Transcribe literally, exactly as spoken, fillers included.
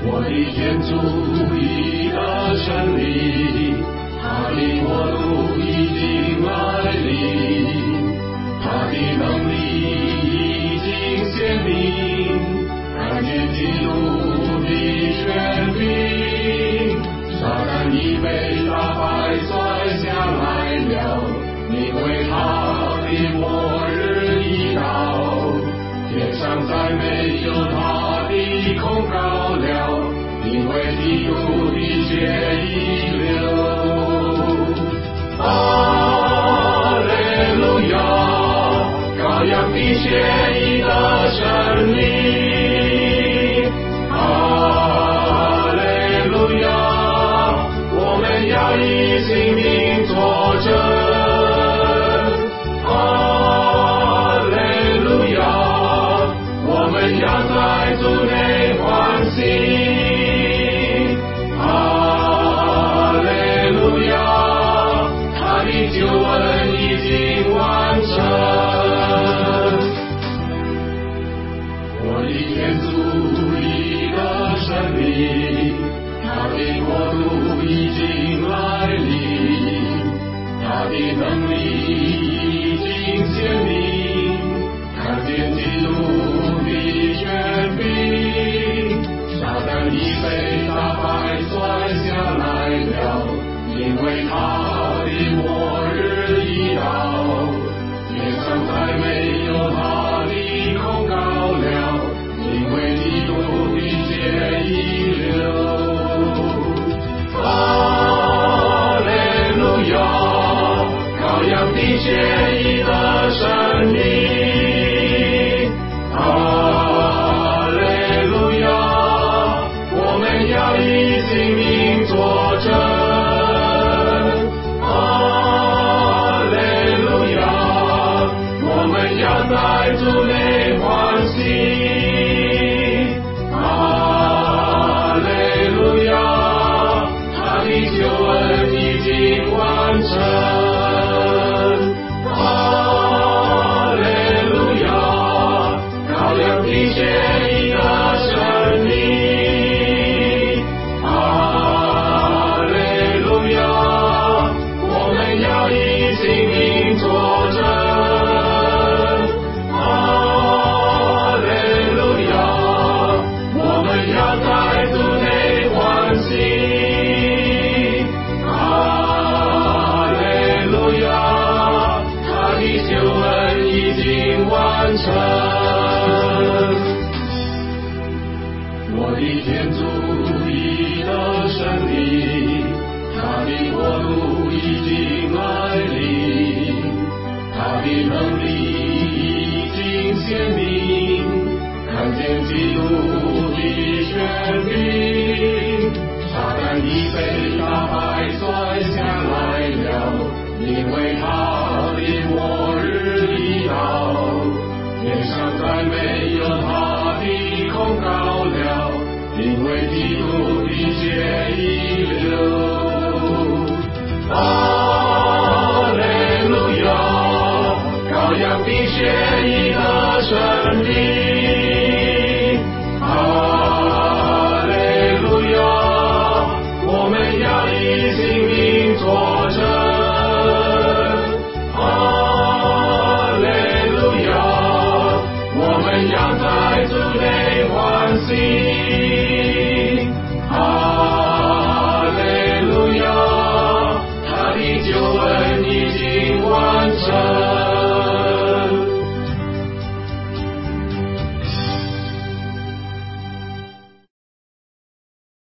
我的天主已得胜利，他的国度已经来临，他的能力已经显明，看见基督的权柄，撒旦已被打败摔下来了，因为他的末日已到，天上再没有他的控告了，因为基督的血已流。哈利路亚，羔羊的血已得胜利。哈利路亚，我们要以性命作证。哈利路亚，我们要在主内欢喜。救恩已经完成，我的天主已得胜利，他的国度已经来临，他的能力已经显明，看见基督的权柄，撒旦已被打败摔下来了，因为他的末日已到，天上再没有他的控告了，因为基督的血已流。哈利路亚，羔羊的血已得胜利。哈利路亚，我们要以性命作证。在主内欢喜，哈利路亚，他的救恩已经完成，哈利路亚，羔羊的血已得胜利，哈利路亚，我们要以性命作证。完成，我的天主已得胜利，他的国度已经来临，他的能力已经显明，看见基督的权柄，撒旦已被打败摔下来了，因为他的末日已到，天上再没有他的控告了，因为基督的血已流。